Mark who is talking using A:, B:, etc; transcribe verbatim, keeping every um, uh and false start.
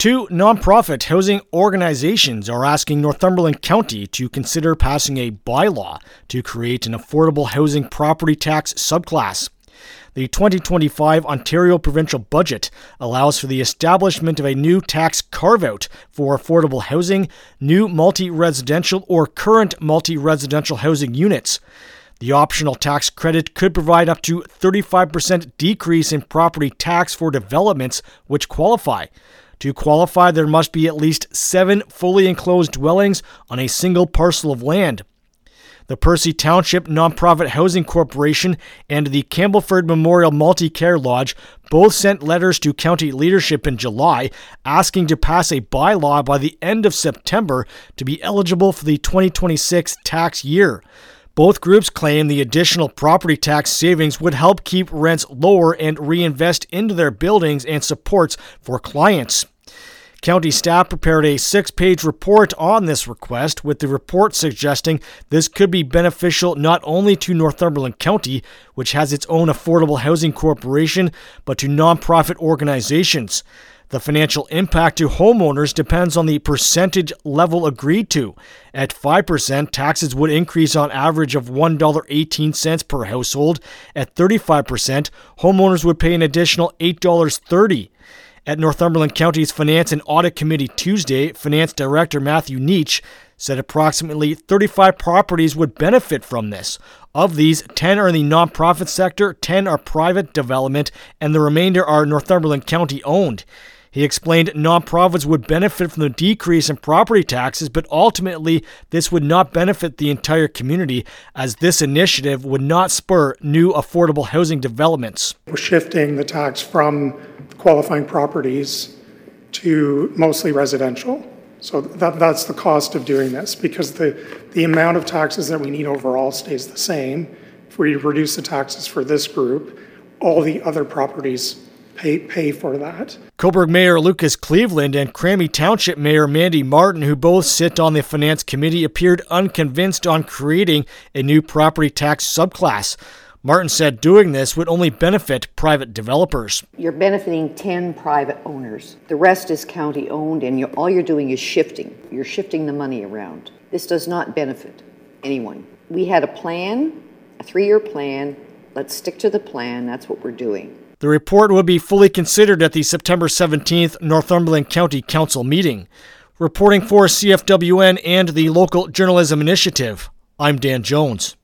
A: Two nonprofit housing organizations are asking Northumberland County to consider passing a bylaw to create an affordable housing property tax subclass. The twenty twenty-five Ontario provincial budget allows for the establishment of a new tax carve-out for affordable housing, new multi-residential or current multi-residential housing units. The optional tax credit could provide up to thirty-five percent decrease in property tax for developments which qualify. To qualify, there must be at least seven fully enclosed dwellings on a single parcel of land. The Percy Township Nonprofit Housing Corporation and the Campbellford Memorial Multi-Care Lodge both sent letters to county leadership in July asking to pass a bylaw by the end of September to be eligible for the twenty twenty-six tax year. Both groups claim the additional property tax savings would help keep rents lower and reinvest into their buildings and supports for clients. County staff prepared a six-page report on this request, with the report suggesting this could be beneficial not only to Northumberland County, which has its own affordable housing corporation, but to nonprofit organizations. The financial impact to homeowners depends on the percentage level agreed to. At five percent, taxes would increase on average of one dollar and eighteen cents per household. At thirty-five percent, homeowners would pay an additional eight dollars and thirty cents. At Northumberland County's Finance and Audit Committee Tuesday, Finance Director Matthew Neach said approximately thirty-five properties would benefit from this. Of these, ten are in the nonprofit sector, ten are private development, and the remainder are Northumberland County owned. He explained nonprofits would benefit from the decrease in property taxes, but ultimately this would not benefit the entire community, as this initiative would not spur new affordable housing developments.
B: We're shifting the tax from qualifying properties to mostly residential. So that, that's the cost of doing this, because the, the amount of taxes that we need overall stays the same. If we reduce the taxes for this group, all the other properties Pay, pay for that.
A: Cobourg Mayor Lucas Cleveland and Cramie Township Mayor Mandy Martin, who both sit on the Finance Committee, appeared unconvinced on creating a new property tax subclass. Martin said doing this would only benefit private developers.
C: You're benefiting ten private owners. The rest is county owned, and you're, all you're doing is shifting. You're shifting the money around. This does not benefit anyone. We had a plan, a three-year plan. Let's stick to the plan. That's what we're doing.
A: The report will be fully considered at the September seventeenth Northumberland County Council meeting. Reporting for C F W N and the Local Journalism Initiative, I'm Dan Jones.